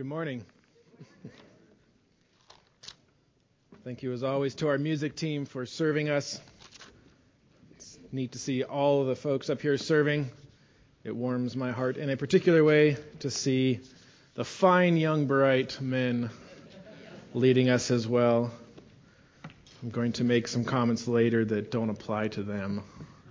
Good morning. Thank you, as always, to our music team for serving us. It's neat to see all of the folks up here serving. It warms my heart in a particular way to see the fine, young, bright men leading us as well. I'm going to make some comments later that don't apply to them.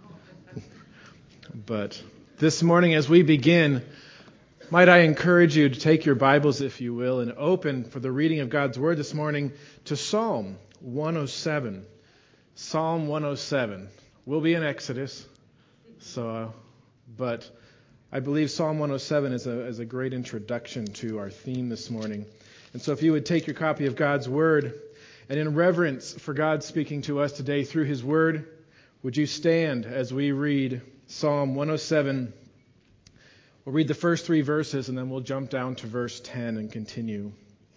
But this morning, as we begin, might I encourage you to take your Bibles, if you will, and open for the reading of God's Word this morning to Psalm 107. Psalm 107. We'll be in Exodus, but I believe Psalm 107 is a great introduction to our theme this morning. And so if you would take your copy of God's Word, and in reverence for God speaking to us today through His Word, would you stand as we read Psalm 107? We'll read the first 3 verses, and then we'll jump down to verse 10 and continue.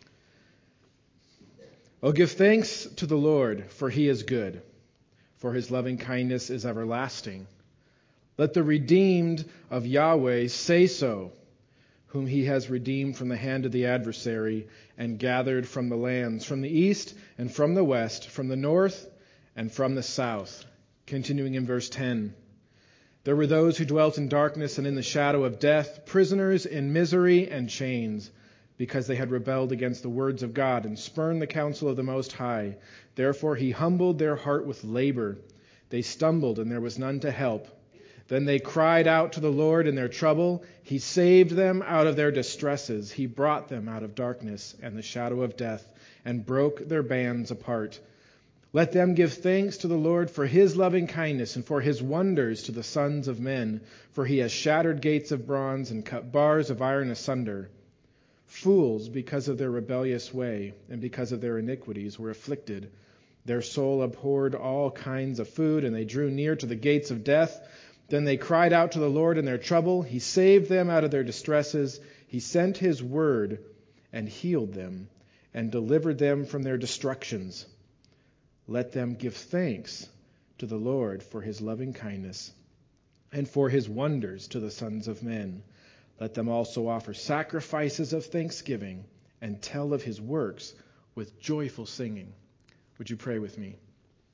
Oh, give thanks to the Lord, for He is good, for His loving kindness is everlasting. Let the redeemed of Yahweh say so, whom He has redeemed from the hand of the adversary and gathered from the lands, from the east and from the west, from the north and from the south. Continuing in verse 10. There were those who dwelt in darkness and in the shadow of death, prisoners in misery and chains, because they had rebelled against the words of God and spurned the counsel of the Most High. Therefore He humbled their heart with labor. They stumbled, and there was none to help. Then they cried out to the Lord in their trouble. He saved them out of their distresses. He brought them out of darkness and the shadow of death, and broke their bands apart. Let them give thanks to the Lord for His loving kindness and for His wonders to the sons of men, for He has shattered gates of bronze and cut bars of iron asunder. Fools, because of their rebellious way and because of their iniquities, were afflicted. Their soul abhorred all kinds of food, and they drew near to the gates of death. Then they cried out to the Lord in their trouble. He saved them out of their distresses. He sent His word and healed them and delivered them from their destructions. Let them give thanks to the Lord for His loving kindness and for His wonders to the sons of men. Let them also offer sacrifices of thanksgiving and tell of His works with joyful singing. Would you pray with me?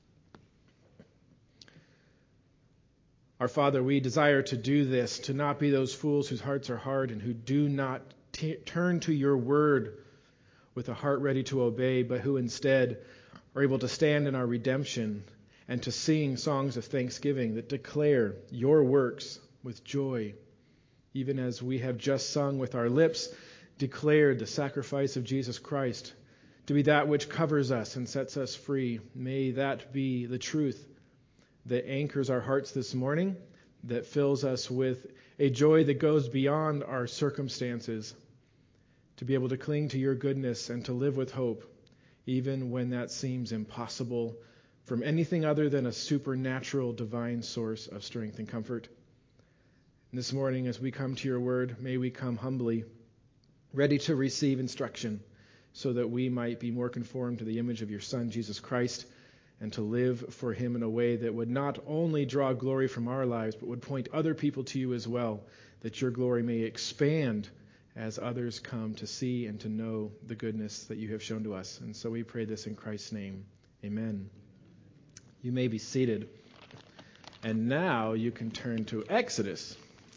Our Father, we desire to do this, to not be those fools whose hearts are hard and who do not turn to your word with a heart ready to obey, but who instead are able to stand in our redemption and to sing songs of thanksgiving that declare your works with joy, even as we have just sung with our lips, declared the sacrifice of Jesus Christ to be that which covers us and sets us free. May that be the truth that anchors our hearts this morning, that fills us with a joy that goes beyond our circumstances, to be able to cling to your goodness and to live with hope, even when that seems impossible from anything other than a supernatural divine source of strength and comfort. And this morning, as we come to your word, may we come humbly, ready to receive instruction, so that we might be more conformed to the image of your Son, Jesus Christ, and to live for Him in a way that would not only draw glory from our lives, but would point other people to you as well, that your glory may expand as others come to see and to know the goodness that you have shown to us. And so we pray this in Christ's name. Amen. You may be seated. And now you can turn to Exodus,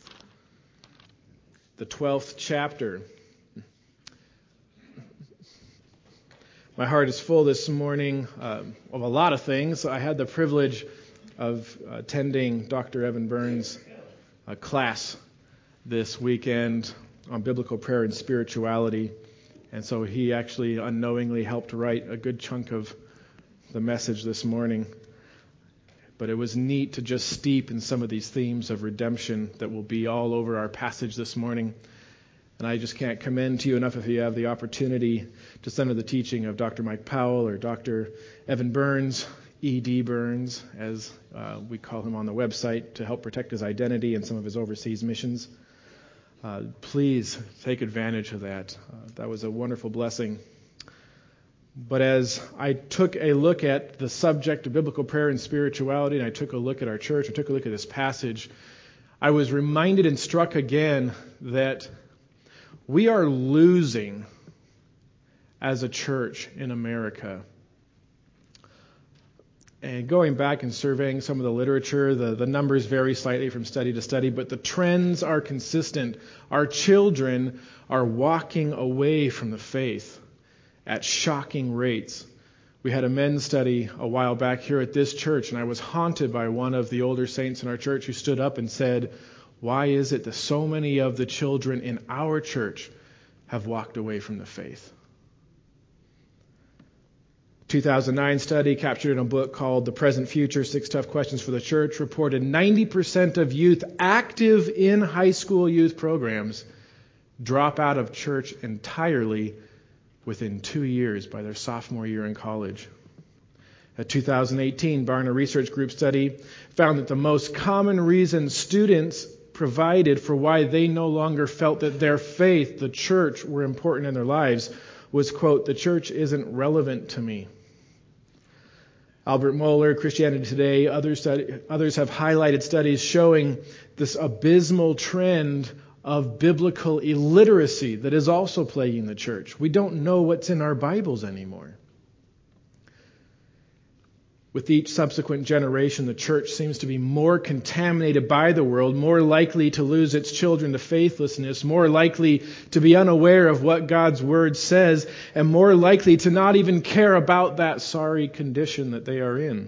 the 12th chapter. My heart is full this morning of a lot of things. I had the privilege of attending Dr. Evan Burns' class this weekend on biblical prayer and spirituality. And so he actually unknowingly helped write a good chunk of the message this morning. But it was neat to just steep in some of these themes of redemption that will be all over our passage this morning. And I just can't commend to you enough if you have the opportunity to listen to the teaching of Dr. Mike Powell or Dr. Evan Burns, E.D. Burns, as we call him on the website, to help protect his identity and some of his overseas missions. Please take advantage of that. That was a wonderful blessing. But as I took a look at the subject of biblical prayer and spirituality, and I took a look at our church, I took a look at this passage, I was reminded and struck again that we are losing as a church in America. And going back and surveying some of the literature, the numbers vary slightly from study to study, but the trends are consistent. Our children are walking away from the faith at shocking rates. We had a men's study a while back here at this church, and I was haunted by one of the older saints in our church who stood up and said, "Why is it that so many of the children in our church have walked away from the faith?" 2009 study captured in a book called The Present Future, 6 Tough Questions for the Church, reported 90% of youth active in high school youth programs drop out of church entirely within 2 years by their sophomore year in college. A 2018 Barna Research Group study found that the most common reason students provided for why they no longer felt that their faith, the church, were important in their lives was, quote, "The church isn't relevant to me." Albert Mohler, Christianity Today, others have highlighted studies showing this abysmal trend of biblical illiteracy that is also plaguing the church. We don't know what's in our Bibles anymore. With each subsequent generation, the church seems to be more contaminated by the world, more likely to lose its children to faithlessness, more likely to be unaware of what God's word says, and more likely to not even care about that sorry condition that they are in.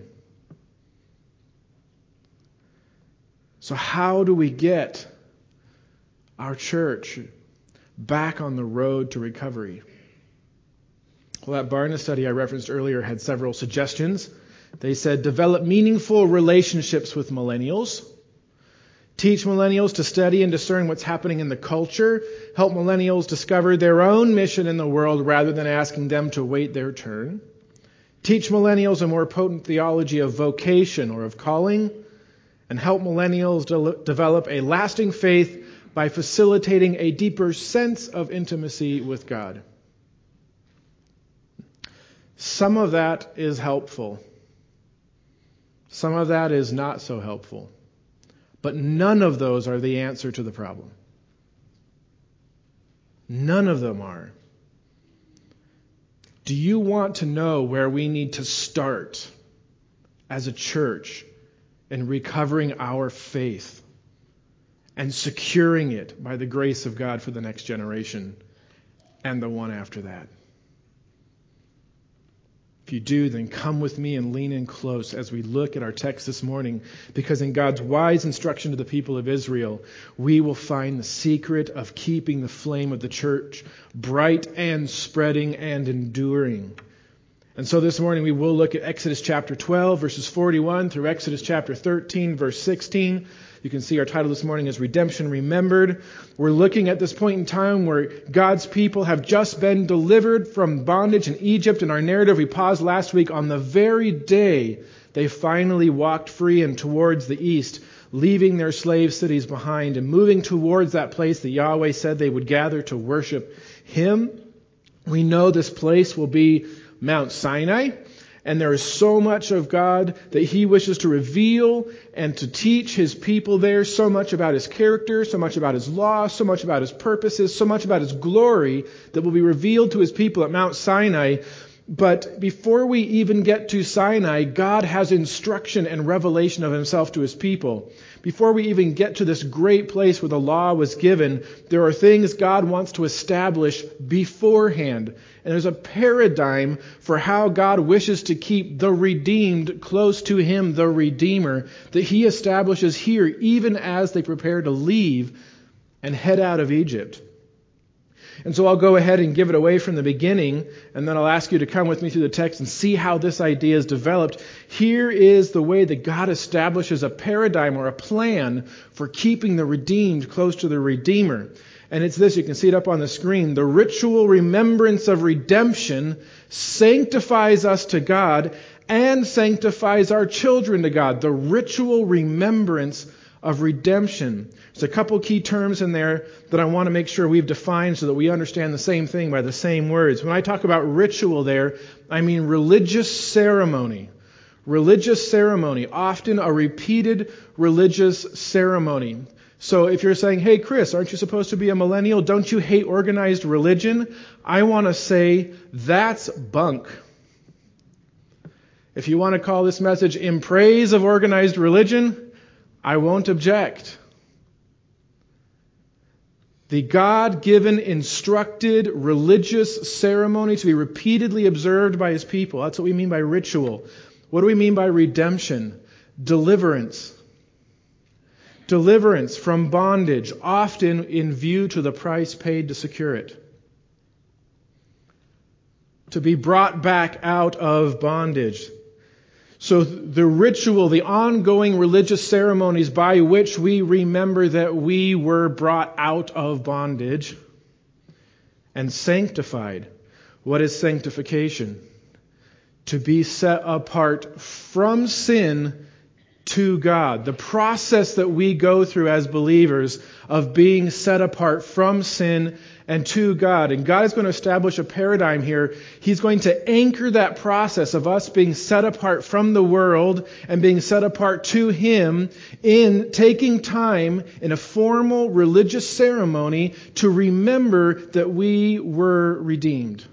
So how do we get our church back on the road to recovery? Well, that Barna study I referenced earlier had several suggestions. They said, develop meaningful relationships with millennials. Teach millennials to study and discern what's happening in the culture. Help millennials discover their own mission in the world rather than asking them to wait their turn. Teach millennials a more potent theology of vocation or of calling. And help millennials develop a lasting faith by facilitating a deeper sense of intimacy with God. Some of that is helpful. Some of that is not so helpful. But none of those are the answer to the problem. None of them are. Do you want to know where we need to start as a church in recovering our faith and securing it by the grace of God for the next generation and the one after that? If you do, then come with me and lean in close as we look at our text this morning, because in God's wise instruction to the people of Israel, we will find the secret of keeping the flame of the church bright and spreading and enduring. And so this morning we will look at Exodus chapter 12, verses 41 through Exodus chapter 13, verse 16. You can see our title this morning is Redemption Remembered. We're looking at this point in time where God's people have just been delivered from bondage in Egypt. In our narrative, we paused last week on the very day they finally walked free and towards the east, leaving their slave cities behind and moving towards that place that Yahweh said they would gather to worship Him. We know this place will be Mount Sinai. And there is so much of God that He wishes to reveal and to teach His people there, so much about His character, so much about His law, so much about His purposes, so much about His glory that will be revealed to His people at Mount Sinai. But before we even get to Sinai, God has instruction and revelation of Himself to His people. Before we even get to this great place where the law was given, there are things God wants to establish beforehand. And there's a paradigm for how God wishes to keep the redeemed close to Him, the Redeemer, that He establishes here even as they prepare to leave and head out of Egypt. And so I'll go ahead and give it away from the beginning, and then I'll ask you to come with me through the text and see how this idea is developed. Here is the way that God establishes a paradigm or a plan for keeping the redeemed close to the Redeemer. And it's this, you can see it up on the screen. The ritual remembrance of redemption sanctifies us to God and sanctifies our children to God. The ritual remembrance of redemption. There's a couple key terms in there that I want to make sure we've defined so that we understand the same thing by the same words. When I talk about ritual there, I mean religious ceremony. Religious ceremony, often a repeated religious ceremony. So if you're saying, hey, Chris, aren't you supposed to be a millennial? Don't you hate organized religion? I want to say that's bunk. If you want to call this message in praise of organized religion, I won't object. The God-given, instructed religious ceremony to be repeatedly observed by His people. That's what we mean by ritual. What do we mean by redemption? Deliverance. Deliverance from bondage, often in view to the price paid to secure it. To be brought back out of bondage. So the ritual, the ongoing religious ceremonies by which we remember that we were brought out of bondage and sanctified. What is sanctification? To be set apart from sin to God. The process that we go through as believers of being set apart from sin and to God. And God is going to establish a paradigm here. He's going to anchor that process of us being set apart from the world and being set apart to Him in taking time in a formal religious ceremony to remember that we were redeemed.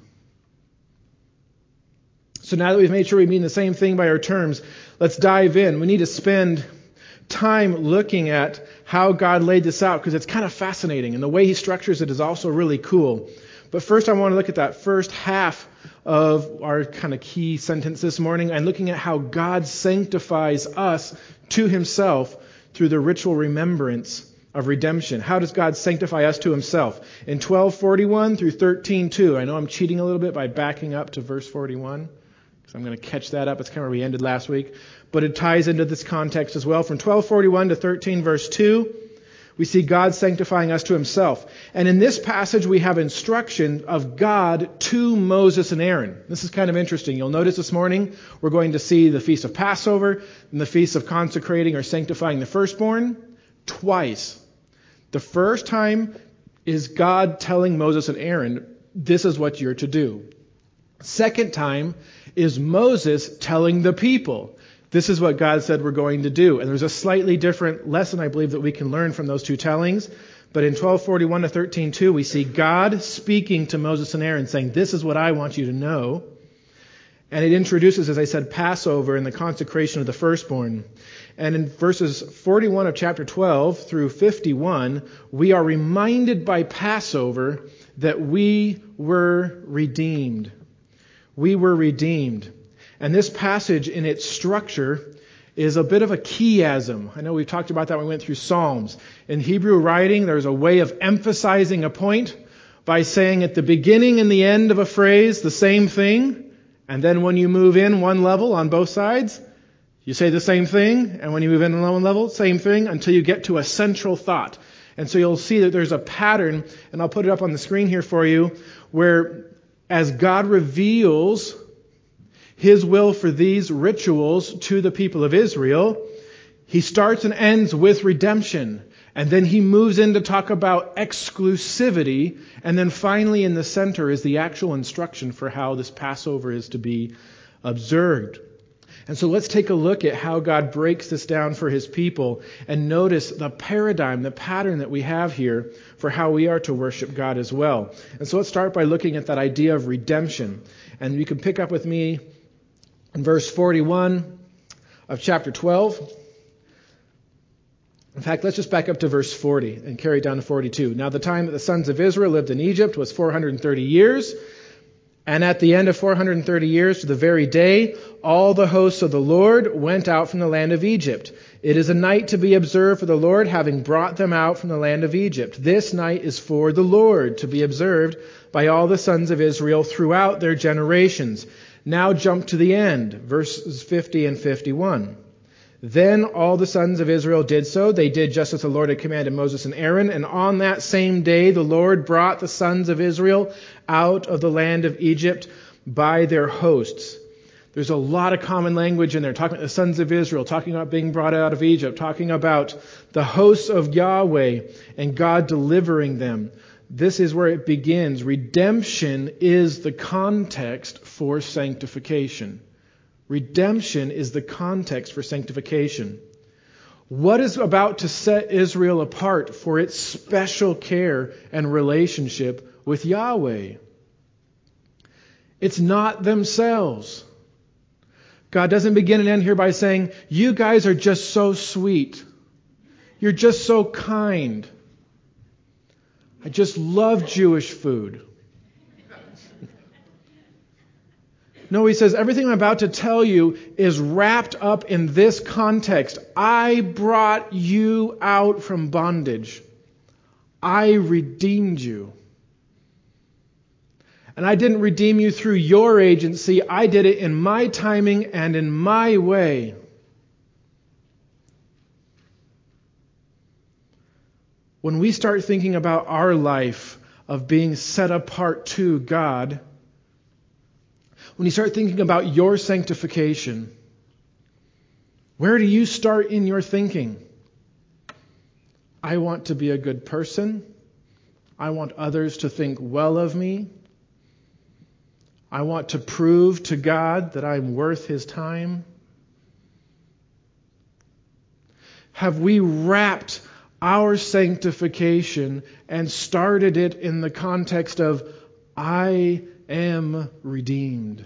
So now that we've made sure we mean the same thing by our terms, let's dive in. We need to spend time looking at how God laid this out because it's kind of fascinating, and the way He structures it is also really cool. But first I want to look at that first half of our kind of key sentence this morning and looking at how God sanctifies us to Himself through the ritual remembrance of redemption. How does God sanctify us to Himself? In 12:41 through 13:2, I know I'm cheating a little bit by backing up to verse 41. I'm going to catch that up. It's kind of where we ended last week. But it ties into this context as well. From 12:41 to 13 verse 2, we see God sanctifying us to Himself. And in this passage, we have instruction of God to Moses and Aaron. This is kind of interesting. You'll notice this morning, we're going to see the Feast of Passover and the Feast of consecrating or sanctifying the firstborn twice. The first time is God telling Moses and Aaron, this is what you're to do. Second time is Moses telling the people, this is what God said we're going to do. And there's a slightly different lesson, I believe, that we can learn from those two tellings. But in 12:41 to 13:2, we see God speaking to Moses and Aaron, saying, this is what I want you to know. And it introduces, as I said, Passover and the consecration of the firstborn. And in verses 41 of chapter 12 through 51, we are reminded by Passover that we were redeemed. We were redeemed. And this passage in its structure is a bit of a chiasm. I know we talked about that when we went through Psalms. In Hebrew writing, there's a way of emphasizing a point by saying at the beginning and the end of a phrase the same thing. And then when you move in one level on both sides, you say the same thing. And when you move in one level, same thing until you get to a central thought. And so you'll see that there's a pattern, and I'll put it up on the screen here for you, where as God reveals His will for these rituals to the people of Israel, He starts and ends with redemption. And then He moves in to talk about exclusivity. And then finally in the center is the actual instruction for how this Passover is to be observed. And so let's take a look at how God breaks this down for His people and notice the paradigm, the pattern that we have here for how we are to worship God as well. And so let's start by looking at that idea of redemption. And you can pick up with me in verse 41 of chapter 12. In fact, let's just back up to verse 40 and carry down to 42. Now the time that the sons of Israel lived in Egypt was 430 years. And at the end of 430 years, to the very day, all the hosts of the Lord went out from the land of Egypt. It is a night to be observed for the Lord, having brought them out from the land of Egypt. This night is for the Lord, to be observed by all the sons of Israel throughout their generations. Now jump to the end, verses 50 and 51. Then all the sons of Israel did so. They did just as the Lord had commanded Moses and Aaron. And on that same day, the Lord brought the sons of Israel out of the land of Egypt by their hosts. There's a lot of common language in there, talking about the sons of Israel, talking about being brought out of Egypt, talking about the hosts of Yahweh and God delivering them. This is where it begins. Redemption is the context for sanctification. Redemption is the context for sanctification. What is about to set Israel apart for its special care and relationship with Yahweh? It's not themselves. God doesn't begin and end here by saying, you guys are just so sweet. You're just so kind. I just love Jewish food. No, he says, everything I'm about to tell you is wrapped up in this context. I brought you out from bondage. I redeemed you. And I didn't redeem you through your agency. I did it in my timing and in my way. When we start thinking about our life of being set apart to God, when you start thinking about your sanctification, where do you start in your thinking? I want to be a good person. I want others to think well of me. I want to prove to God that I'm worth His time. Have we wrapped our sanctification and started it in the context of, I am redeemed?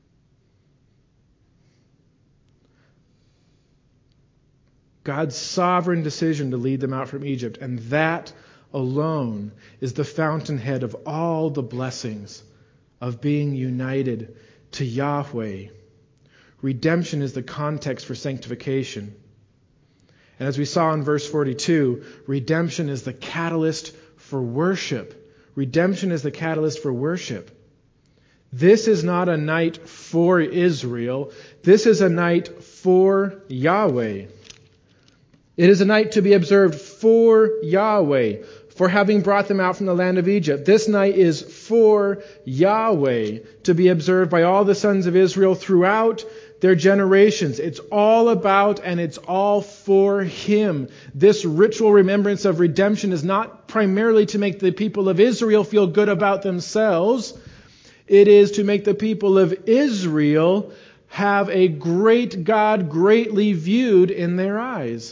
God's sovereign decision to lead them out from Egypt, and that alone is the fountainhead of all the blessings of being united to Yahweh. Redemption is the context for sanctification. And as we saw in verse 42, redemption is the catalyst for worship. Redemption is the catalyst for worship. This is not a night for Israel. This is a night for Yahweh. It is a night to be observed for Yahweh, for having brought them out from the land of Egypt. This night is for Yahweh, to be observed by all the sons of Israel throughout their generations. It's all about and it's all for Him. This ritual remembrance of redemption is not primarily to make the people of Israel feel good about themselves. It is to make the people of Israel have a great God greatly viewed in their eyes.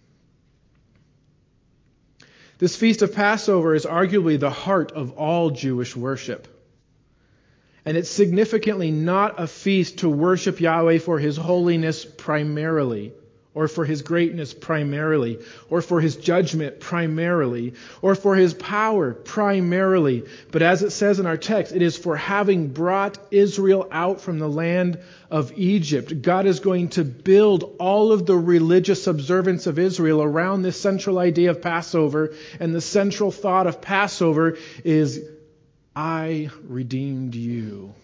This feast of Passover is arguably the heart of all Jewish worship. And it's significantly not a feast to worship Yahweh for His holiness primarily, or for His greatness primarily, or for His judgment primarily, or for His power primarily. But as it says in our text, it is for having brought Israel out from the land of Egypt. God is going to build all of the religious observance of Israel around this central idea of Passover. And the central thought of Passover is, I redeemed you.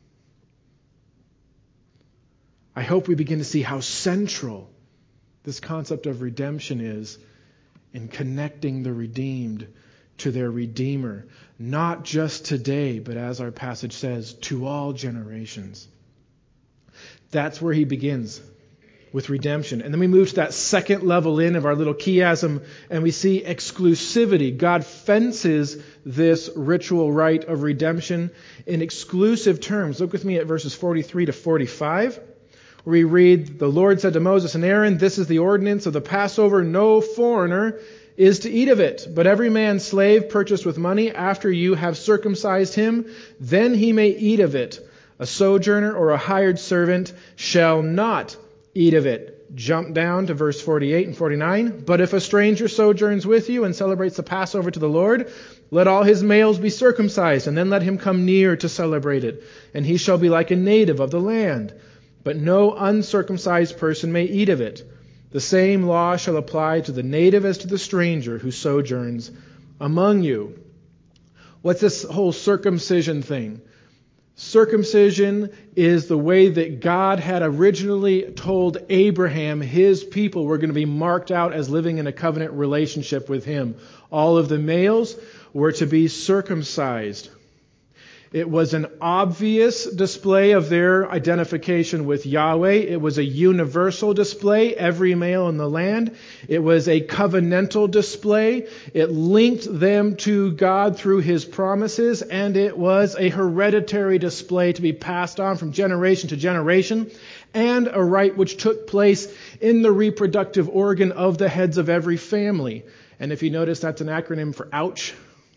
I hope we begin to see how central this concept of redemption is in connecting the redeemed to their Redeemer. Not just today, but as our passage says, to all generations. That's where he begins, with redemption. And then we move to that second level in of our little chiasm, and we see exclusivity. God fences this ritual rite of redemption in exclusive terms. Look with me at verses 43 to 45. We read, the Lord said to Moses and Aaron, this is the ordinance of the Passover. No foreigner is to eat of it, but every man's slave purchased with money after you have circumcised him, then he may eat of it. A sojourner or a hired servant shall not eat of it. Jump down to verse 48 and 49. But if a stranger sojourns with you and celebrates the Passover to the Lord, let all his males be circumcised, and then let him come near to celebrate it. And he shall be like a native of the land. But no uncircumcised person may eat of it. The same law shall apply to the native as to the stranger who sojourns among you. What's this whole circumcision thing? Circumcision is the way that God had originally told Abraham his people were going to be marked out as living in a covenant relationship with him. All of the males were to be circumcised. It was an obvious display of their identification with Yahweh. It was a universal display, every male in the land. It was a covenantal display. It linked them to God through His promises, and it was a hereditary display to be passed on from generation to generation. and a rite which took place in the reproductive organ of the heads of every family. And if you notice, that's an acronym for ouch.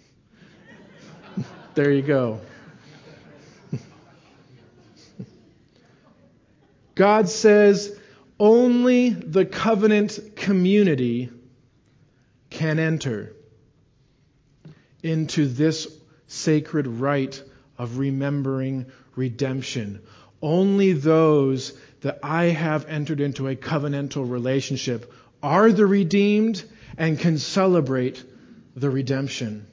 There you go. God says only the covenant community can enter into this sacred rite of remembering redemption. Only those that I have entered into a covenantal relationship are the redeemed and can celebrate the redemption.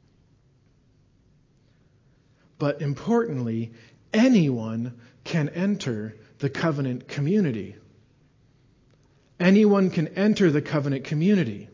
But importantly, anyone can enter the covenant community. Anyone can enter the covenant community.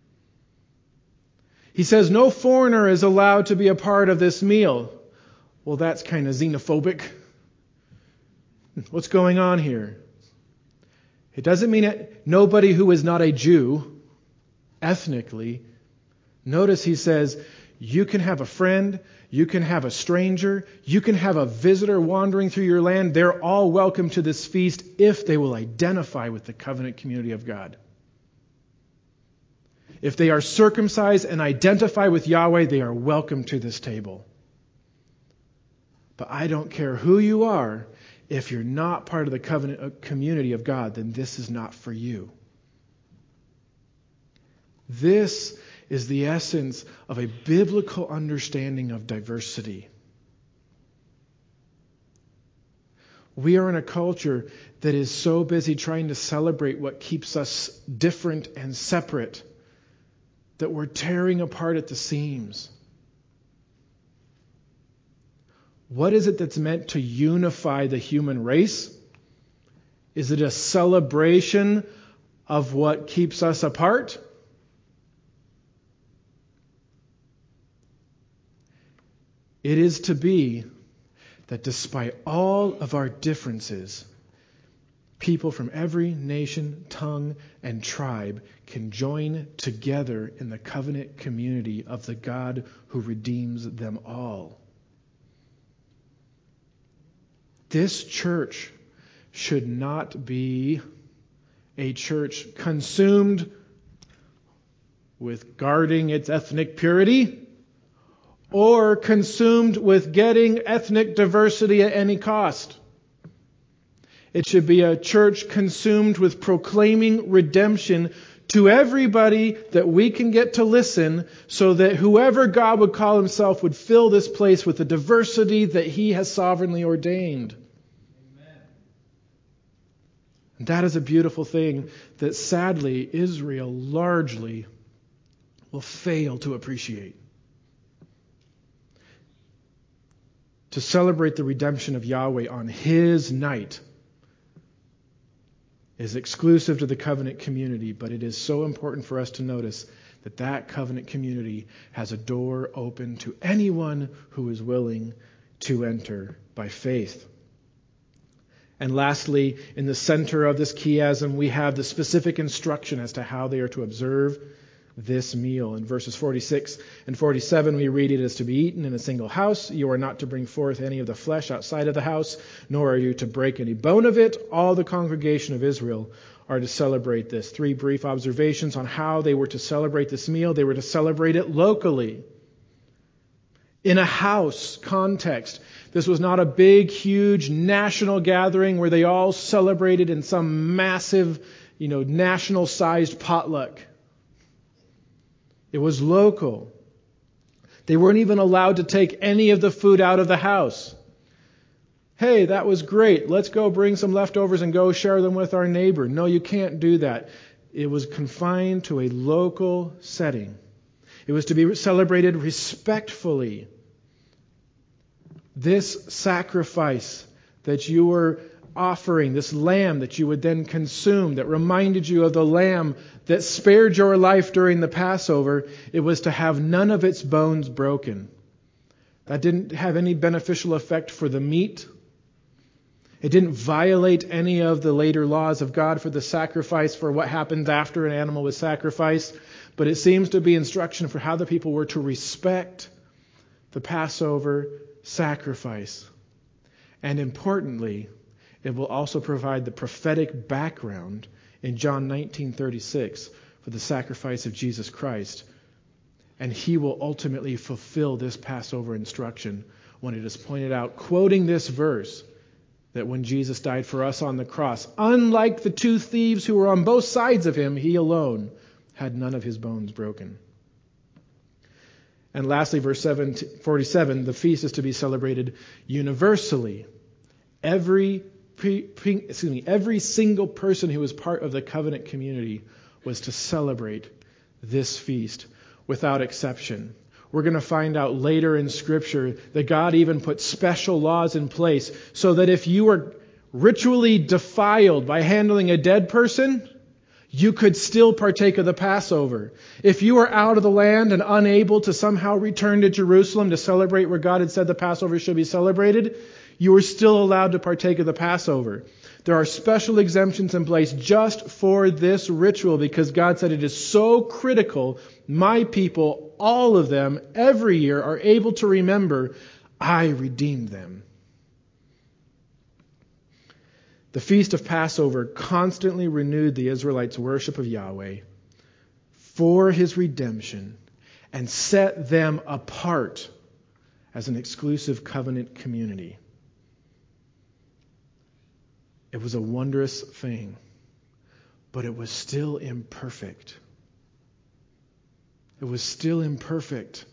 He says no foreigner is allowed to be a part of this meal. Well, that's kind of xenophobic. What's going on here? It doesn't mean that nobody who is not a Jew, ethnically. Notice he says, you can have a friend, you can have a stranger, you can have a visitor wandering through your land. They're all welcome to this feast if they will identify with the covenant community of God. If they are circumcised and identify with Yahweh, they are welcome to this table. But I don't care who you are, if you're not part of the covenant community of God, then this is not for you. This is the essence of a biblical understanding of diversity. We are in a culture that is so busy trying to celebrate what keeps us different and separate that we're tearing apart at the seams. What is it that's meant to unify the human race? Is it a celebration of what keeps us apart? It is to be that despite all of our differences, people from every nation, tongue, and tribe can join together in the covenant community of the God who redeems them all. This church should not be a church consumed with guarding its ethnic purity or consumed with getting ethnic diversity at any cost. It should be a church consumed with proclaiming redemption to everybody that we can get to listen, so that whoever God would call himself would fill this place with the diversity that he has sovereignly ordained. Amen. And that is a beautiful thing that sadly Israel largely will fail to appreciate. To celebrate the redemption of Yahweh on his night is exclusive to the covenant community, but it is so important for us to notice that that covenant community has a door open to anyone who is willing to enter by faith. And lastly, in the center of this chiasm, we have the specific instruction as to how they are to observe this meal. In verses 46 and 47, we read, "It is to be eaten in a single house. You are not to bring forth any of the flesh outside of the house, nor are you to break any bone of it. All the congregation of Israel are to celebrate this." 3 brief observations on how they were to celebrate this meal. They were to celebrate it locally, in a house context. This was not a big, huge national gathering where they all celebrated in some massive, national-sized potluck. It was local. They weren't even allowed to take any of the food out of the house. Hey, that was great. Let's go bring some leftovers and go share them with our neighbor. No, you can't do that. It was confined to a local setting. It was to be celebrated respectfully. This sacrifice that you were offering, this lamb that you would then consume, that reminded you of the lamb that spared your life during the Passover, it was to have none of its bones broken. That didn't have any beneficial effect for the meat. It didn't violate any of the later laws of God for the sacrifice, for what happens after an animal was sacrificed. But it seems to be instruction for how the people were to respect the Passover sacrifice. And importantly, it will also provide the prophetic background in John 19:36 for the sacrifice of Jesus Christ. And he will ultimately fulfill this Passover instruction when it is pointed out, quoting this verse, that when Jesus died for us on the cross, unlike the two thieves who were on both sides of him, he alone had none of his bones broken. And lastly, verse 47, the feast is to be celebrated universally. Every single person who was part of the covenant community was to celebrate this feast without exception. We're going to find out later in Scripture that God even put special laws in place so that if you were ritually defiled by handling a dead person, you could still partake of the Passover. If you were out of the land and unable to somehow return to Jerusalem to celebrate where God had said the Passover should be celebrated, you were still allowed to partake of the Passover. There are special exemptions in place just for this ritual because God said it is so critical. My people, all of them, every year are able to remember, I redeemed them. The Feast of Passover constantly renewed the Israelites' worship of Yahweh for his redemption and set them apart as an exclusive covenant community. It was a wondrous thing, but it was still imperfect. It was still imperfect.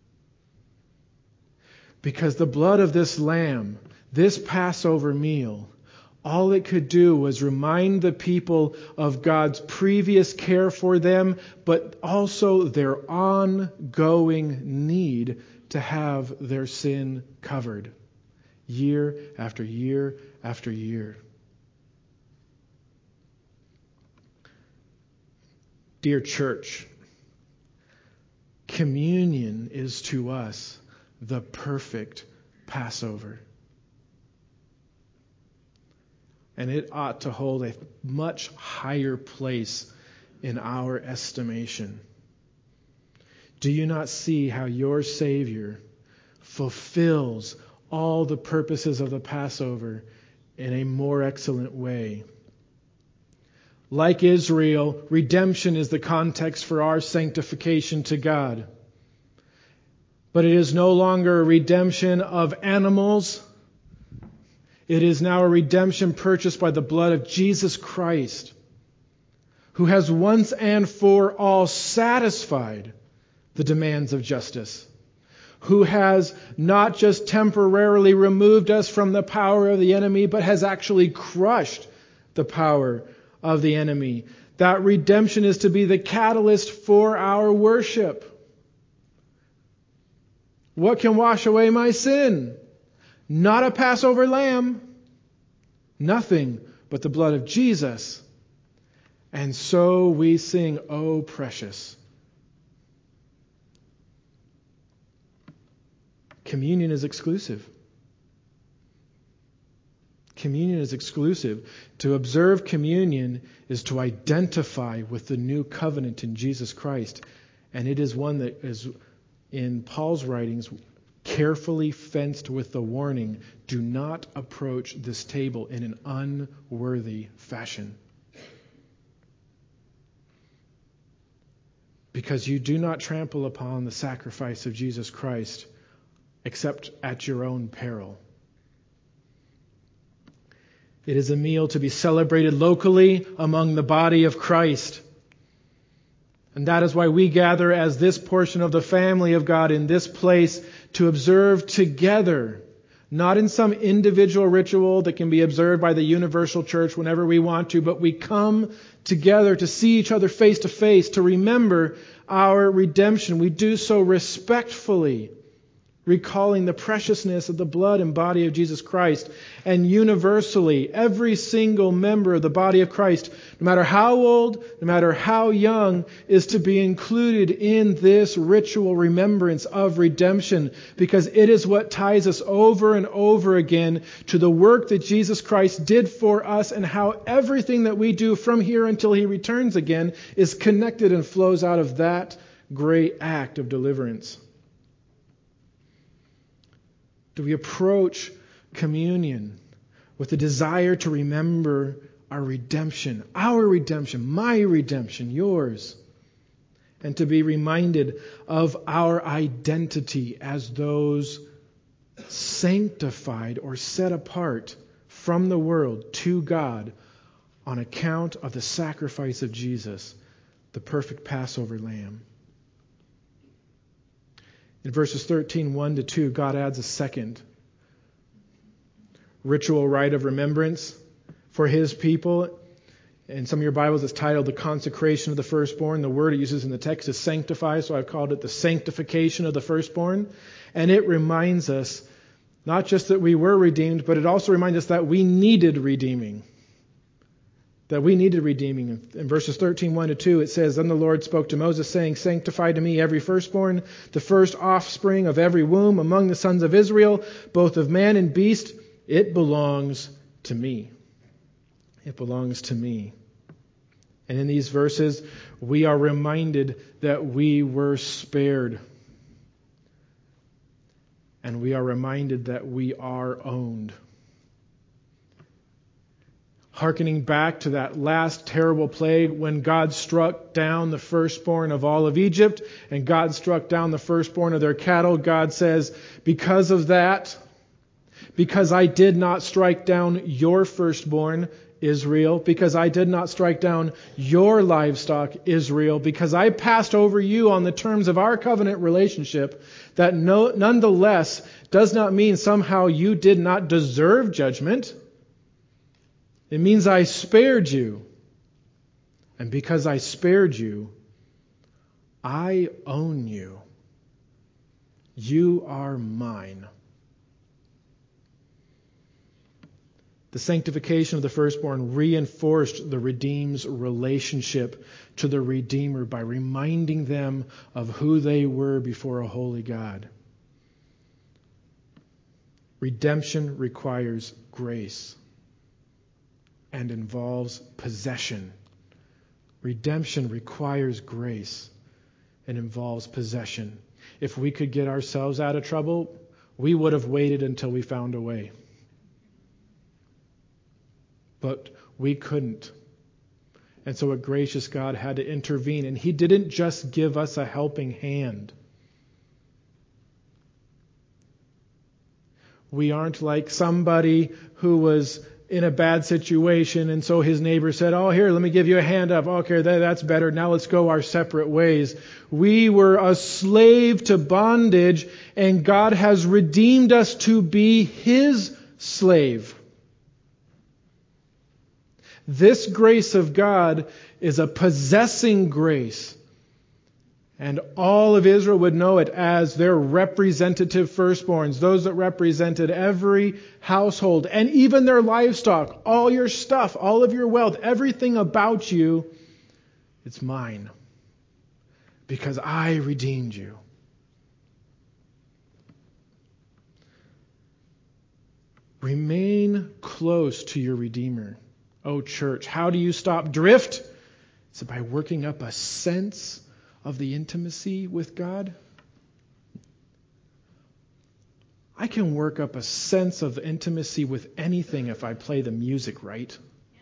Because the blood of this lamb, this Passover meal, all it could do was remind the people of God's previous care for them, but also their ongoing need to have their sin covered year after year after year. Dear church, communion is to us the perfect Passover. And it ought to hold a much higher place in our estimation. Do you not see how your Savior fulfills all the purposes of the Passover in a more excellent way? Like Israel, redemption is the context for our sanctification to God. But it is no longer a redemption of animals. It is now a redemption purchased by the blood of Jesus Christ, who has once and for all satisfied the demands of justice, who has not just temporarily removed us from the power of the enemy, but has actually crushed the power of the enemy. That redemption is to be the catalyst for our worship. What can wash away my sin? Not a Passover lamb. Nothing but the blood of Jesus. And so we sing, "Oh, precious." Communion is exclusive. Communion is exclusive. To observe communion is to identify with the new covenant in Jesus Christ. And it is one that is, in Paul's writings, carefully fenced with the warning, do not approach this table in an unworthy fashion. Because you do not trample upon the sacrifice of Jesus Christ except at your own peril. It is a meal to be celebrated locally among the body of Christ. And that is why we gather as this portion of the family of God in this place to observe together, not in some individual ritual that can be observed by the universal church whenever we want to, but we come together to see each other face to face, to remember our redemption. We do so respectfully, recalling the preciousness of the blood and body of Jesus Christ. And universally, every single member of the body of Christ, no matter how old, no matter how young, is to be included in this ritual remembrance of redemption, because it is what ties us over and over again to the work that Jesus Christ did for us, and how everything that we do from here until He returns again is connected and flows out of that great act of deliverance. Do we approach communion with a desire to remember our redemption, my redemption, yours, and to be reminded of our identity as those sanctified or set apart from the world to God on account of the sacrifice of Jesus, the perfect Passover lamb. In verses 13, 1-2, God adds a second ritual rite of remembrance for his people. In some of your Bibles, it's titled the consecration of the firstborn. The word it uses in the text is sanctify, so I've called it the sanctification of the firstborn. And it reminds us not just that we were redeemed, but it also reminds us that we needed redeeming. In verses 13, 1-2, it says, Then the Lord spoke to Moses, saying, Sanctify to me every firstborn, the first offspring of every womb among the sons of Israel, both of man and beast. It belongs to me. It belongs to me. And in these verses, we are reminded that we were spared. And we are reminded that we are owned. Hearkening back to that last terrible plague when God struck down the firstborn of all of Egypt and God struck down the firstborn of their cattle, God says, because of that, because I did not strike down your firstborn, Israel, because I did not strike down your livestock, Israel, because I passed over you on the terms of our covenant relationship, that nonetheless does not mean somehow you did not deserve judgment. It means I spared you. And because I spared you, I own you. You are mine. The sanctification of the firstborn reinforced the redeemed's relationship to the Redeemer by reminding them of who they were before a holy God. Redemption requires grace and involves possession. Redemption requires grace and involves possession. If we could get ourselves out of trouble, we would have waited until we found a way. But we couldn't. And so a gracious God had to intervene. And he didn't just give us a helping hand. We aren't like somebody who was in a bad situation, and so his neighbor said, oh, here, let me give you a hand up. Okay, that's better. Now let's go our separate ways. We were a slave to bondage, and God has redeemed us to be his slave. This grace of God is a possessing grace. And all of Israel would know it as their representative firstborns, those that represented every household and even their livestock, all your stuff, all of your wealth, everything about you, it's mine because I redeemed you. Remain close to your Redeemer, O church. How do you stop drift? It's by working up a sense of the intimacy with God. I can work up a sense of intimacy with anything if I play the music right.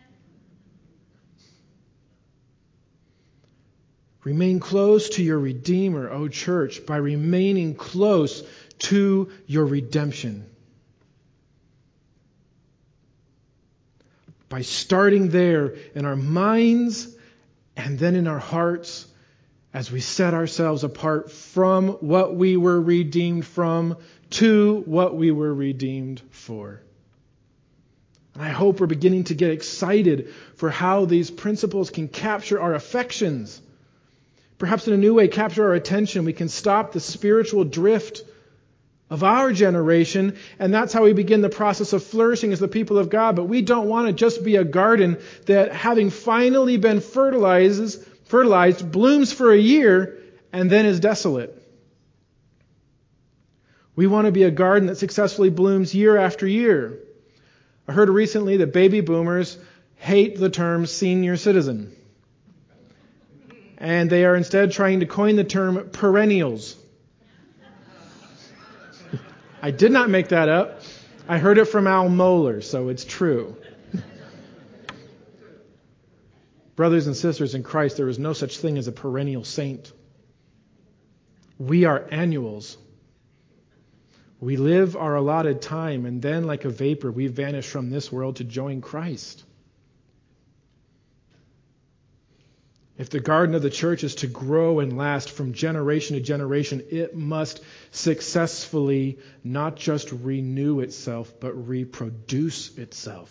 Remain close to your Redeemer, O church, by remaining close to your redemption. By starting there in our minds and then in our hearts, as we set ourselves apart from what we were redeemed from to what we were redeemed for. And I hope we're beginning to get excited for how these principles can capture our affections. Perhaps in a new way, capture our attention. We can stop the spiritual drift of our generation, and that's how we begin the process of flourishing as the people of God. But we don't want to just be a garden that, having finally been fertilized, blooms for a year, and then is desolate. We want to be a garden that successfully blooms year after year. I heard recently that baby boomers hate the term senior citizen. And they are instead trying to coin the term perennials. I did not make that up. I heard it from Al Mohler, so it's true. Brothers and sisters in Christ, there is no such thing as a perennial saint. We are annuals. We live our allotted time, and then like a vapor, we vanish from this world to join Christ. If the garden of the church is to grow and last from generation to generation, it must successfully not just renew itself, but reproduce itself.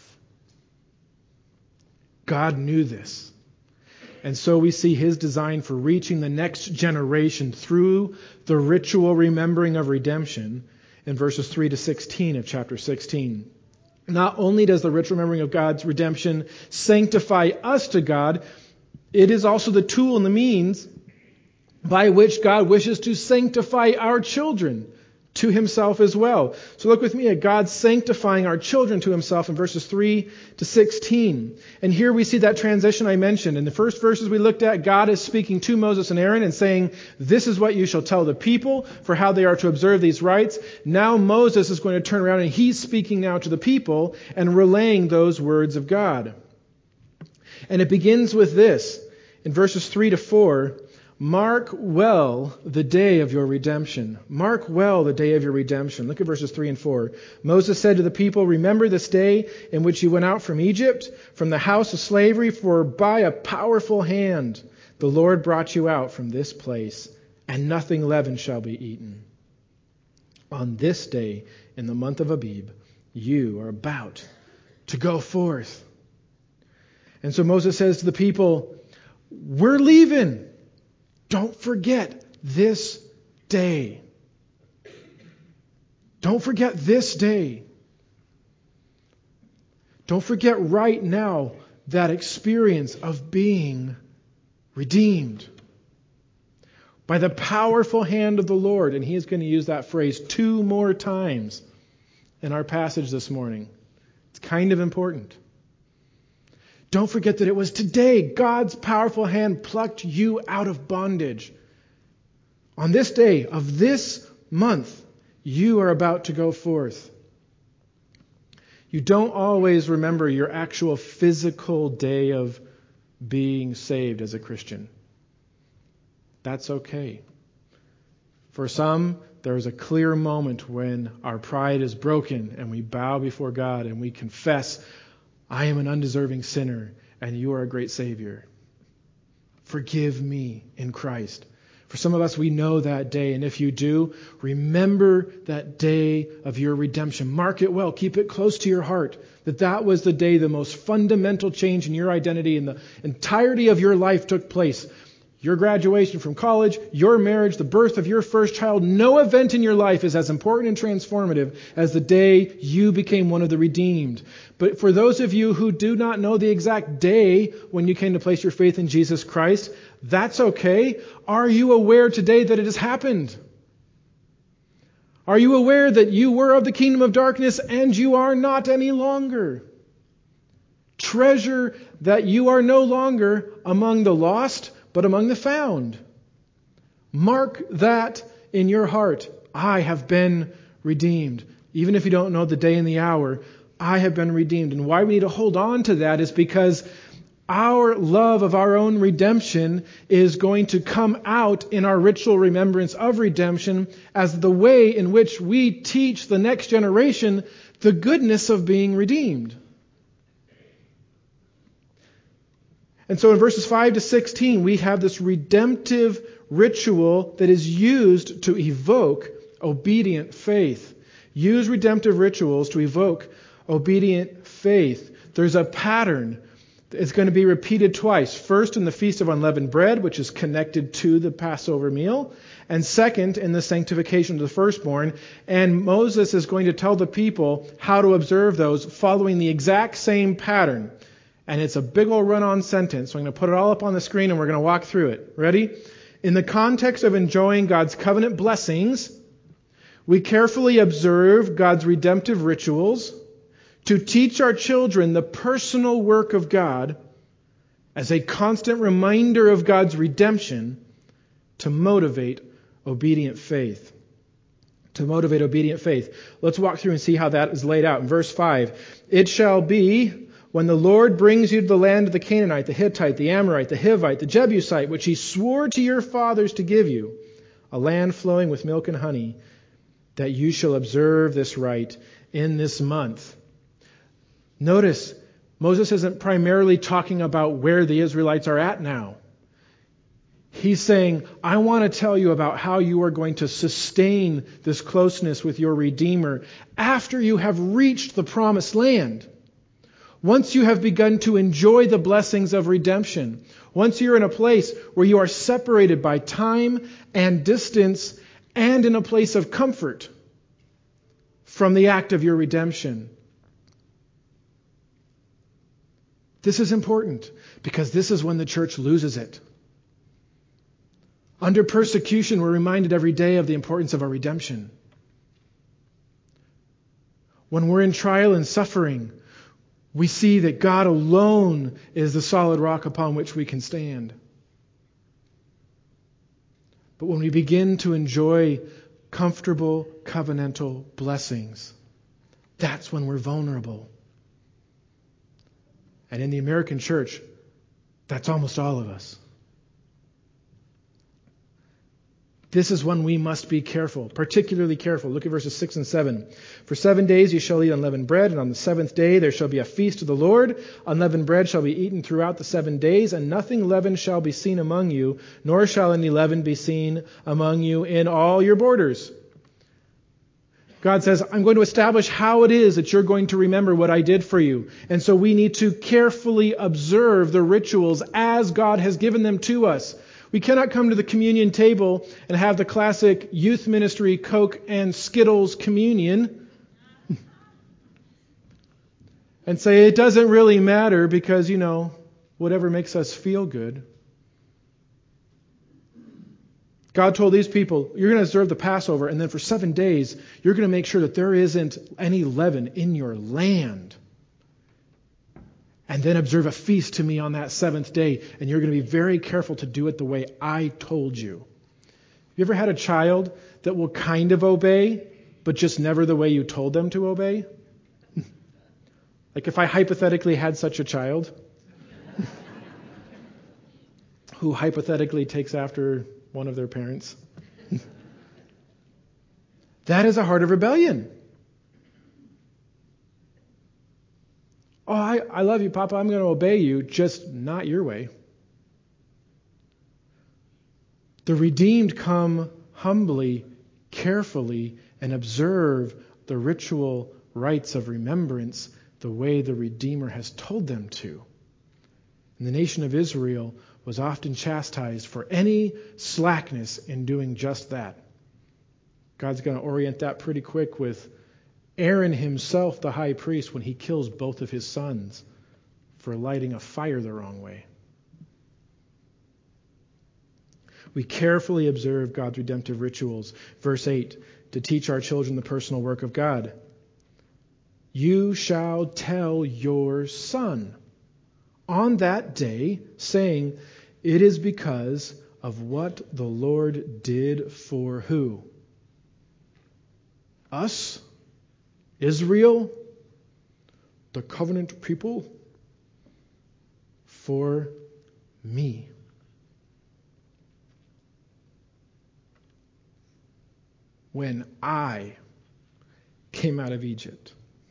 God knew this. And so we see his design for reaching the next generation through the ritual remembering of redemption in verses 3 to 16 of chapter 16. Not only does the ritual remembering of God's redemption sanctify us to God, it is also the tool and the means by which God wishes to sanctify our children to himself as well. So look with me at God sanctifying our children to himself in verses 3 to 16. And here we see that transition I mentioned. In the first verses we looked at, God is speaking to Moses and Aaron and saying, this is what you shall tell the people for how they are to observe these rites. Now Moses is going to turn around and he's speaking now to the people and relaying those words of God. And it begins with this. In verses 3 to 4, mark well the day of your redemption. Mark well the day of your redemption. Look at verses 3 and 4. Moses said to the people, remember this day in which you went out from Egypt, from the house of slavery, for by a powerful hand the Lord brought you out from this place, and nothing leavened shall be eaten. On this day, in the month of Abib, you are about to go forth. And so Moses says to the people, we're leaving. Don't forget this day. Don't forget this day. Don't forget right now that experience of being redeemed by the powerful hand of the Lord. And he is going to use that phrase 2 more times in our passage this morning. It's kind of important. Don't forget that it was today God's powerful hand plucked you out of bondage. On this day of this month, you are about to go forth. You don't always remember your actual physical day of being saved as a Christian. That's okay. For some, there is a clear moment when our pride is broken and we bow before God and we confess, I am an undeserving sinner, and you are a great Savior. Forgive me in Christ. For some of us, we know that day, and if you do, remember that day of your redemption. Mark it well. Keep it close to your heart, that was the day the most fundamental change in your identity and the entirety of your life took place. Your graduation from college, your marriage, the birth of your first child, no event in your life is as important and transformative as the day you became one of the redeemed. But for those of you who do not know the exact day when you came to place your faith in Jesus Christ, that's okay. Are you aware today that it has happened? Are you aware that you were of the kingdom of darkness and you are not any longer? Treasure that you are no longer among the lost, but among the found. Mark that in your heart. I have been redeemed. Even if you don't know the day and the hour, I have been redeemed. And why we need to hold on to that is because our love of our own redemption is going to come out in our ritual remembrance of redemption as the way in which we teach the next generation the goodness of being redeemed. And so in verses 5 to 16, we have this redemptive ritual that is used to evoke obedient faith. Use redemptive rituals to evoke obedient faith. There's a pattern. It's going to be repeated twice. First in the Feast of Unleavened Bread, which is connected to the Passover meal. And second in the sanctification of the firstborn. And Moses is going to tell the people how to observe those following the exact same pattern. And it's a big old run-on sentence. So I'm going to put it all up on the screen and we're going to walk through it. Ready? In the context of enjoying God's covenant blessings, we carefully observe God's redemptive rituals to teach our children the personal work of God as a constant reminder of God's redemption to motivate obedient faith. to motivate obedient faith. Let's walk through and see how that is laid out. In verse 5, it shall be when the Lord brings you to the land of the Canaanite, the Hittite, the Amorite, the Hivite, the Jebusite, which he swore to your fathers to give you, a land flowing with milk and honey, that you shall observe this rite in this month. Notice, Moses isn't primarily talking about where the Israelites are at now. He's saying, I want to tell you about how you are going to sustain this closeness with your Redeemer after you have reached the promised land. Once you have begun to enjoy the blessings of redemption. Once you're in a place where you are separated by time and distance and in a place of comfort from the act of your redemption. This is important because this is when the church loses it. Under persecution, we're reminded every day of the importance of our redemption. When we're in trial and suffering, we see that God alone is the solid rock upon which we can stand. But when we begin to enjoy comfortable covenantal blessings, that's when we're vulnerable. And in the American church, that's almost all of us. This is when we must be careful, particularly careful. Look at verses 6 and 7. For 7 days you shall eat unleavened bread, and on the seventh day there shall be a feast of the Lord. Unleavened bread shall be eaten throughout the 7 days, and nothing leavened shall be seen among you, nor shall any leaven be seen among you in all your borders. God says, I'm going to establish how it is that you're going to remember what I did for you. And so we need to carefully observe the rituals as God has given them to us. We cannot come to the communion table and have the classic youth ministry Coke and Skittles communion and say it doesn't really matter because, whatever makes us feel good. God told these people, you're going to observe the Passover, and then for 7 days, you're going to make sure that there isn't any leaven in your land. And then observe a feast to me on that 7th day, and you're going to be very careful to do it the way I told you. You ever had a child that will kind of obey, but just never the way you told them to obey? Like if I hypothetically had such a child, who hypothetically takes after one of their parents. That is a heart of rebellion. Oh, I love you, Papa. I'm going to obey you, just not your way. The redeemed come humbly, carefully, and observe the ritual rites of remembrance the way the Redeemer has told them to. And the nation of Israel was often chastised for any slackness in doing just that. God's going to orient that pretty quick with Aaron himself, the high priest, when he kills both of his sons for lighting a fire the wrong way. We carefully observe God's redemptive rituals. Verse 8, to teach our children the personal work of God. You shall tell your son on that day, saying, it is because of what the Lord did for who? Us? Israel? The covenant people? For me. When I came out of Egypt.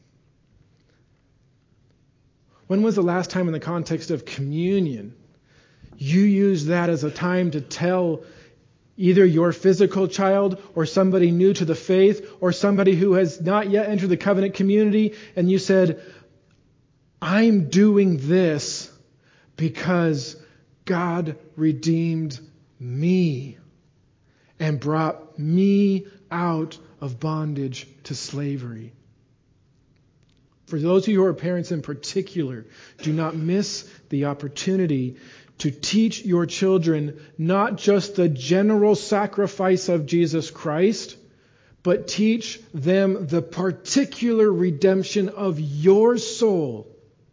When was the last time in the context of communion you used that as a time to tell either your physical child or somebody new to the faith or somebody who has not yet entered the covenant community, and you said, I'm doing this because God redeemed me and brought me out of bondage to slavery. For those of you who are parents in particular, do not miss the opportunity to teach your children not just the general sacrifice of Jesus Christ, but teach them the particular redemption of your soul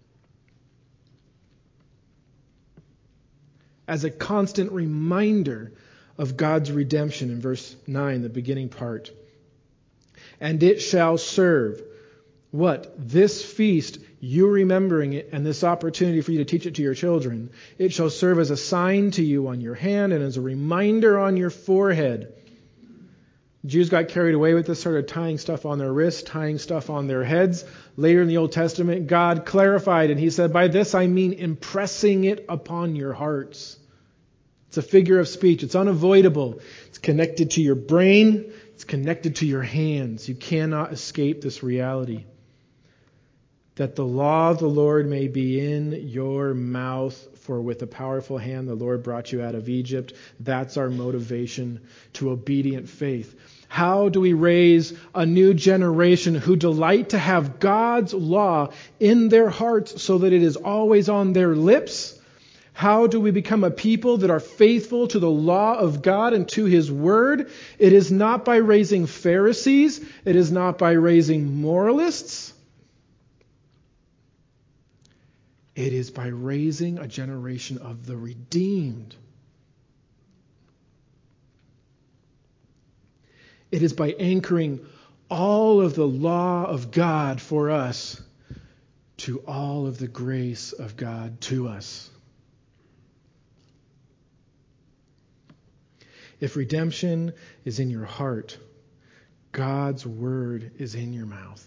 as a constant reminder of God's redemption in verse 9, the beginning part. and it shall serve. What? This feast, you remembering it, and this opportunity for you to teach it to your children. It shall serve as a sign to you on your hand and as a reminder on your forehead. Jews got carried away with this, started tying stuff on their wrists, tying stuff on their heads. Later in the Old Testament, God clarified, and he said, by this I mean impressing it upon your hearts. It's a figure of speech. It's unavoidable. It's connected to your brain. It's connected to your hands. You cannot escape this reality. That the law of the Lord may be in your mouth, for with a powerful hand the Lord brought you out of Egypt. That's our motivation to obedient faith. How do we raise a new generation who delight to have God's law in their hearts so that it is always on their lips? How do we become a people that are faithful to the law of God and to His Word? It is not by raising Pharisees. It is not by raising moralists. It is by raising a generation of the redeemed. It is by anchoring all of the law of God for us to all of the grace of God to us. If redemption is in your heart, God's word is in your mouth.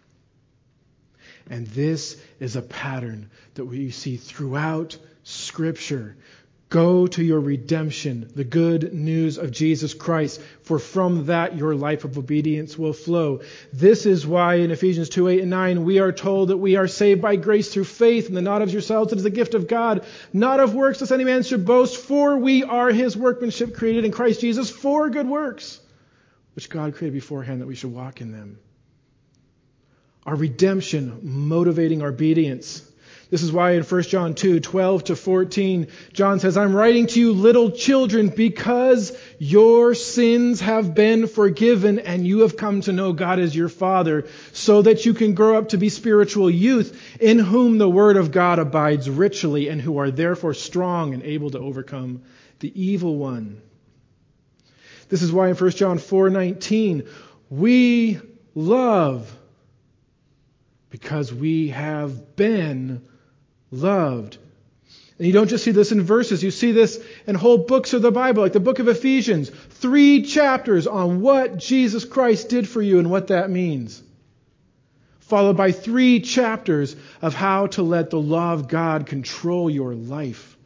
And this is a pattern that we see throughout Scripture. Go to your redemption, the good news of Jesus Christ, for from that your life of obedience will flow. This is why in Ephesians 2:8-9 we are told that we are saved by grace through faith, and that not of yourselves, it is the gift of God, not of works, lest any man should boast, for we are His workmanship created in Christ Jesus for good works, which God created beforehand that we should walk in them. Our redemption motivating our obedience. This is why in 1 John 2:12-14, John says, I'm writing to you, little children, because your sins have been forgiven and you have come to know God as your Father, so that you can grow up to be spiritual youth, in whom the Word of God abides richly, and who are therefore strong and able to overcome the evil one. This is why in 1 John 4:19, we love because we have been loved. And you don't just see this in verses, you see this in whole books of the Bible, like the book of Ephesians. 3 chapters on what Jesus Christ did for you and what that means. Followed by 3 chapters of how to let the law of God control your life.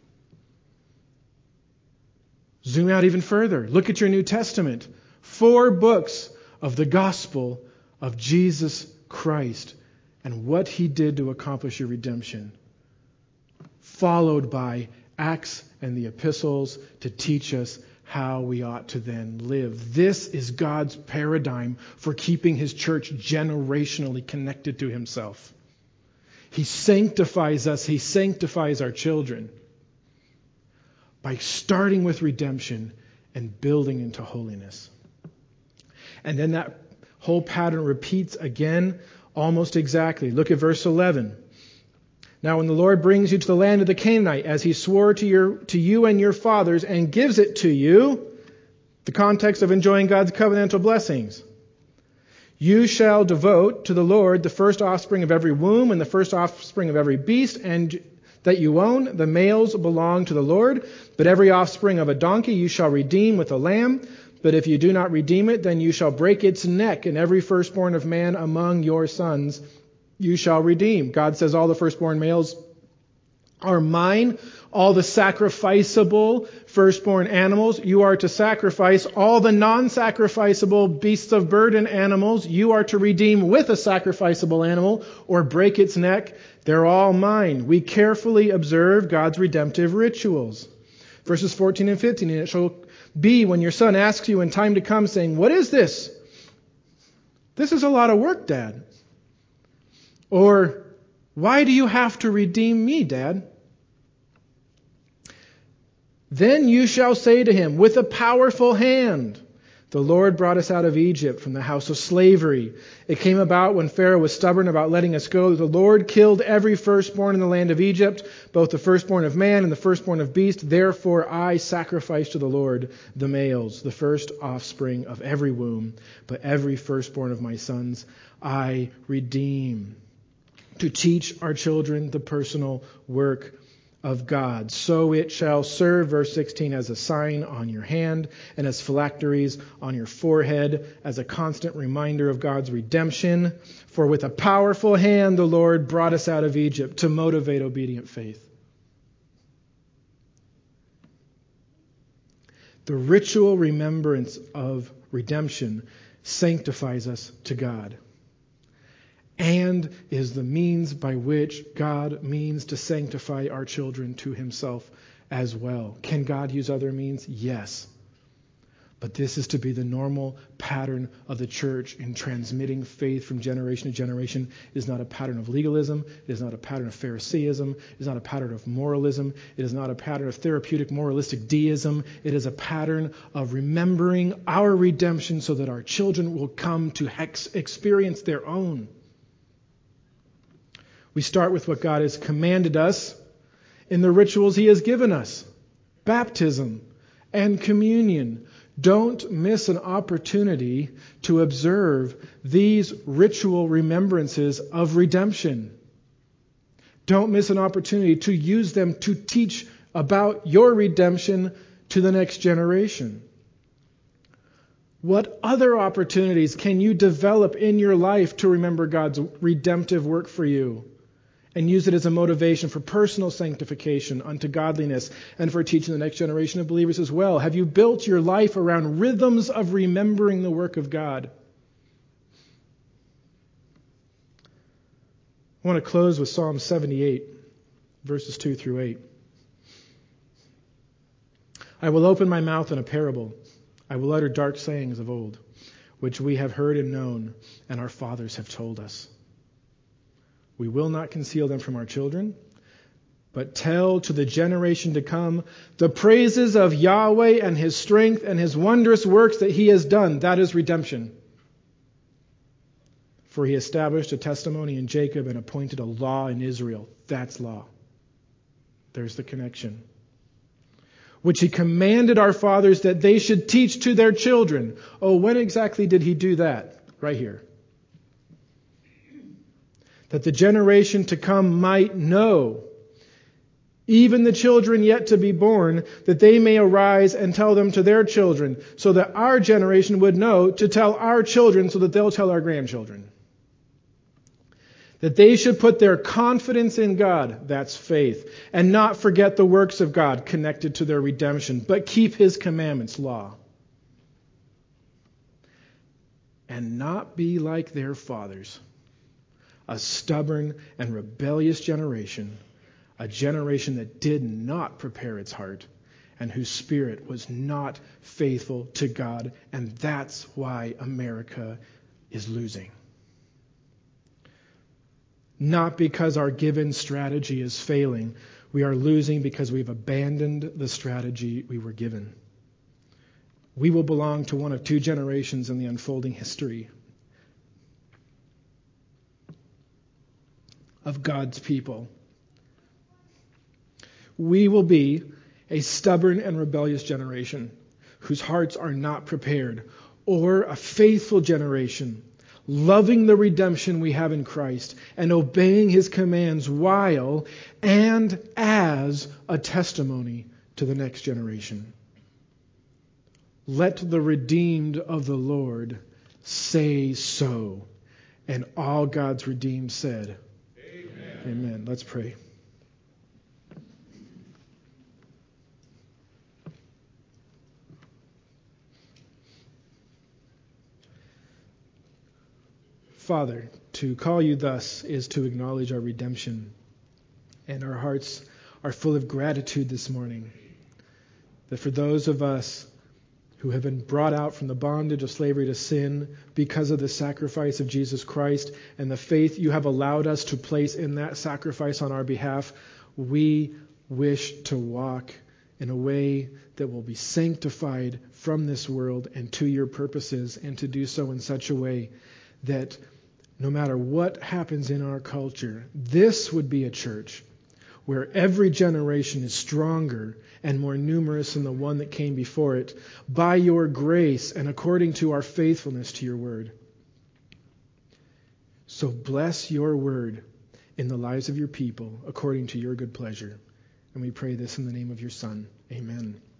Zoom out even further. Look at your New Testament. 4 books of the gospel of Jesus Christ and what He did to accomplish your redemption. Followed by Acts and the epistles to teach us how we ought to then live. This is God's paradigm for keeping His church generationally connected to Himself. He sanctifies us. He sanctifies our children by starting with redemption and building into holiness. And then that whole pattern repeats again almost exactly. Look at verse 11. Now when the Lord brings you to the land of the Canaanite, as He swore to you and your fathers, and gives it to you, the context of enjoying God's covenantal blessings, you shall devote to the Lord the first offspring of every womb and the first offspring of every beast and that you own. The males belong to the Lord, but every offspring of a donkey you shall redeem with a lamb. But if you do not redeem it, then you shall break its neck, and every firstborn of man among your sons you shall redeem. God says all the firstborn males are mine. All the sacrificable firstborn animals you are to sacrifice. All the non-sacrificable beasts of burden animals you are to redeem with a sacrificable animal or break its neck. They're all mine. We carefully observe God's redemptive rituals. Verses 14 and 15, and it shall be when your son asks you in time to come, saying, what is this? This is a lot of work, Dad. Or, why do you have to redeem me, Dad? Then you shall say to him, with a powerful hand, The Lord brought us out of Egypt from the house of slavery. It came about when Pharaoh was stubborn about letting us go that the Lord killed every firstborn in the land of Egypt, both the firstborn of man and the firstborn of beast. Therefore I sacrifice to the Lord the males, the first offspring of every womb, but every firstborn of my sons I redeem, to teach our children the personal work of God. So it shall serve, verse 16, as a sign on your hand and as phylacteries on your forehead, as a constant reminder of God's redemption. For with a powerful hand the Lord brought us out of Egypt to motivate obedient faith. The ritual remembrance of redemption sanctifies us to God, and is the means by which God means to sanctify our children to himself as well. Can God use other means? Yes. But this is to be the normal pattern of the church in transmitting faith from generation to generation. It is not a pattern of legalism. It is not a pattern of Phariseeism. It is not a pattern of moralism. It is not a pattern of therapeutic moralistic deism. It is a pattern of remembering our redemption so that our children will come to experience their own. We start with what God has commanded us in the rituals he has given us. Baptism and communion. Don't miss an opportunity to observe these ritual remembrances of redemption. Don't miss an opportunity to use them to teach about your redemption to the next generation. What other opportunities can you develop in your life to remember God's redemptive work for you and use it as a motivation for personal sanctification unto godliness and for teaching the next generation of believers as well? Have you built your life around rhythms of remembering the work of God? I want to close with Psalm 78, verses 2 through 8. I will open my mouth in a parable. I will utter dark sayings of old, which we have heard and known, and our fathers have told us. We will not conceal them from our children, but tell to the generation to come the praises of Yahweh and his strength and his wondrous works that he has done. That is redemption. For he established a testimony in Jacob and appointed a law in Israel. That's law. There's the connection. Which he commanded our fathers that they should teach to their children. Oh, when exactly did he do that? Right here. That the generation to come might know, even the children yet to be born, that they may arise and tell them to their children, so that our generation would know to tell our children, so that they'll tell our grandchildren. That they should put their confidence in God, that's faith, and not forget the works of God connected to their redemption, but keep his commandments, law. And not be like their fathers, a stubborn and rebellious generation, a generation that did not prepare its heart and whose spirit was not faithful to God. And that's why America is losing. Not because our given strategy is failing. We are losing because we've abandoned the strategy we were given. We will belong to one of two generations in the unfolding history of God's people. We will be a stubborn and rebellious generation whose hearts are not prepared, or a faithful generation loving the redemption we have in Christ and obeying his commands while and as a testimony to the next generation. Let the redeemed of the Lord say so. And all God's redeemed said, Amen. Let's pray. Father, to call you thus is to acknowledge our redemption. And our hearts are full of gratitude this morning. That for those of us who have been brought out from the bondage of slavery to sin because of the sacrifice of Jesus Christ and the faith you have allowed us to place in that sacrifice on our behalf, we wish to walk in a way that will be sanctified from this world and to your purposes, and to do so in such a way that no matter what happens in our culture, this would be a church where every generation is stronger and more numerous than the one that came before it, by your grace and according to our faithfulness to your word. So bless your word in the lives of your people according to your good pleasure. And we pray this in the name of your Son. Amen.